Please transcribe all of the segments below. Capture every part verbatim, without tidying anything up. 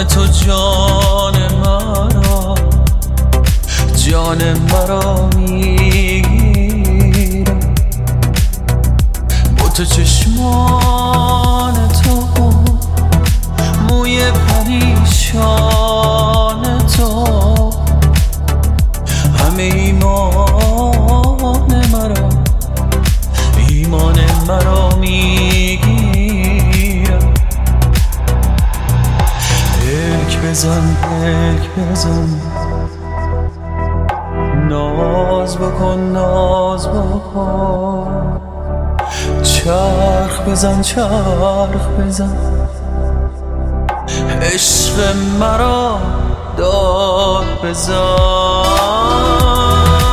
نام تو جان مرا، جان مرا میگیره. با تو چشمان تو، موی پریشان تو، همه ایمان مرا، ایمان مرا میگیره. پلک بزن پلک بزن، ناز بکن ناز بکن، چرخ بزن چرخ بزن، عشق مرا داد بزن.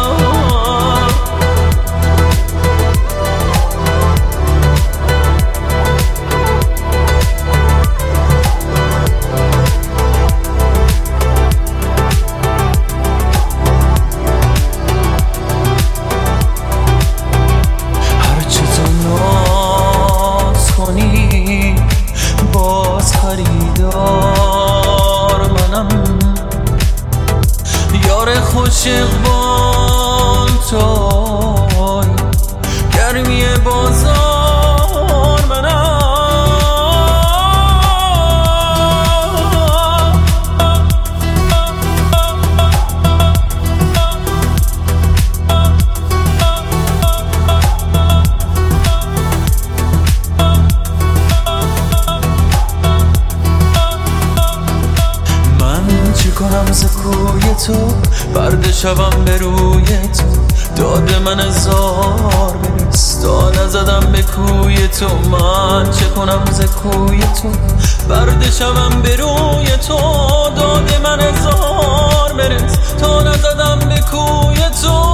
هرچه تو ناز کنی باز خریدار منم، یار خوش اقبال توی، گرمی بازار منم. من چی کنم ز کوی تو، برد شبم به روی تو، داد من زار برس تا نزدم به کوی تو. من چه کنم ز کوی تو، برد شبم به روی تو، داد من زار برس تا نزدم به کوی تو.